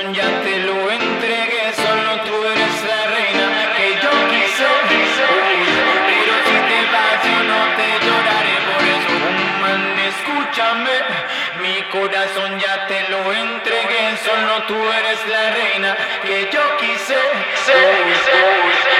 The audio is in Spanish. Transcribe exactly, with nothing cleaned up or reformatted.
corazón ya te lo entregué, solo tú eres la reina que yo quise. Uy, pero si te vas yo no te lloraré, por eso, woman, escúchame. Mi corazón ya te lo entregué, solo tú eres la reina que yo quise. Uy, uy,